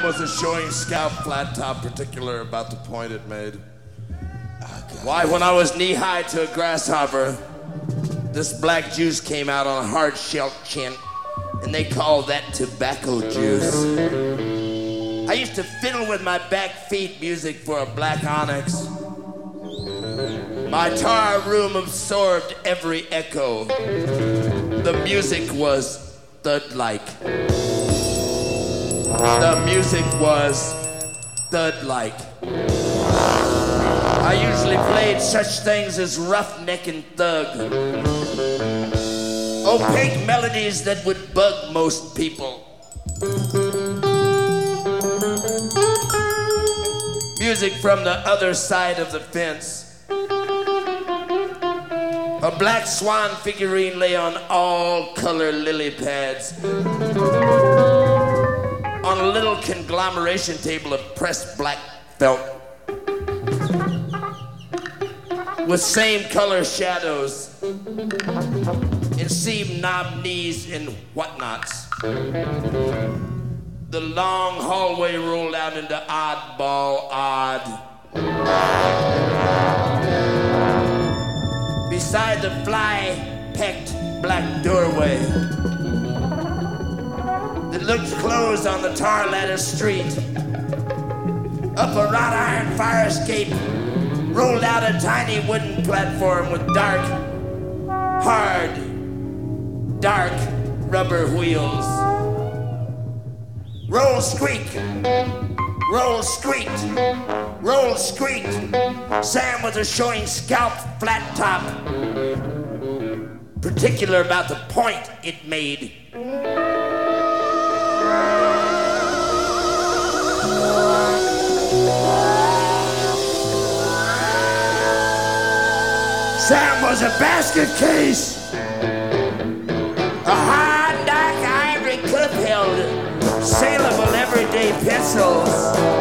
was a showing scalp flat top, particular about the point it made. Why, when I was knee-high to a grasshopper, this black juice came out on a hard-shelled chin, and they called that tobacco juice. I used to fiddle with my back feet music for a black onyx. My tar room absorbed every echo. The music was thud-like. The music was thud-like. I usually played such things as Roughneck and Thug. Opaque melodies that would bug most people. Music from the other side of the fence. A black swan figurine lay on all-color lily pads. On a little conglomeration table of pressed black felt. With same color shadows. And seam knob knees and whatnots. The long hallway rolled out into oddball odd. Beside the fly-pecked black doorway that looked closed on the tar lattice street, up a wrought iron fire escape rolled out a tiny wooden platform with hard, dark rubber wheels. Roll, squeak, roll, squeaked, roll, squeaked. Sam was a showing scalp flat top, particular about the point it made. Sam was a basket case, a hard, dark ivory clip held saleable everyday pencils.